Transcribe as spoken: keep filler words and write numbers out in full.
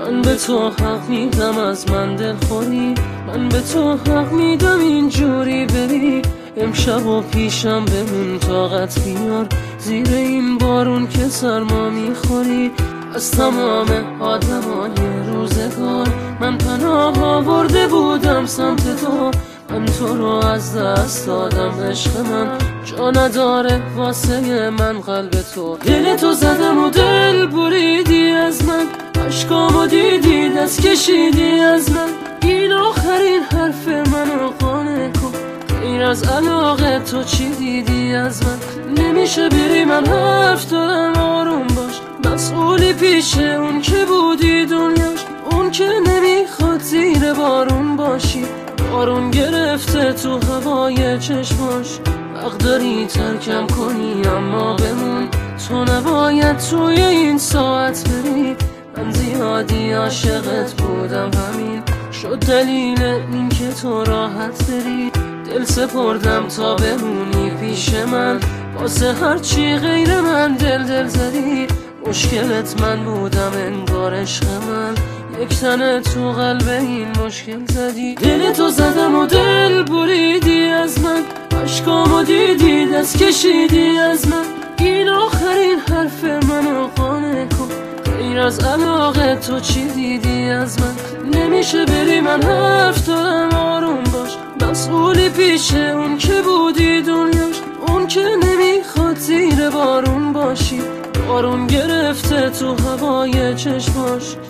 من به تو حق میدم از من دلخوری، من به تو حق میدم اینجوری بری. امشب و پیشم بمون طاقت بیار، زیر این بارون که سرما میخوری. از تمام آدمای روزگار من پناه آورده بودم سمت تو، من تو رو از دست دادم. عشق من جا نداره واسه من قلب تو، دل تو زدم و دل بریدی از من. عشقامو دیدی دست کشیدی از من، این آخرین حرف منو قانع کن. غیر از علاقه تو چی دیدی از من؟ نمیشه بری، من حرف دارم آروم باش. مسئولی پیش اون که بودی دنیاش، اون که نمیخواد زیر بارون باشی. بارون گرفته تو هوای چشماش، حق داری ترکم کنی اما بمون. تو نباید توی این ساعت بری، من زیادی عاشقت بودم، همین شد دلیل این که تو راحت بری. دل سپردم تا بمونی پیش من، واسه هرچی غیر من دل دل زدی. مشکلت من بودم انگار عشق من، یک تنه تو قلب این مشکل زدی. دل تو زدم و دل بریدی از من، عشقامو دیدی دست کشیدی از من. این آخرین حرف منو قانع کن، غیر از علاقه تو چی دیدی از من؟ نمیشه بری، من حرف دارم آروم باش. مسئولی پیش اون که بودی دنیاش، اون که نمیخواد زیر بارون باشی. بارون گرفته تو هوای چشماش.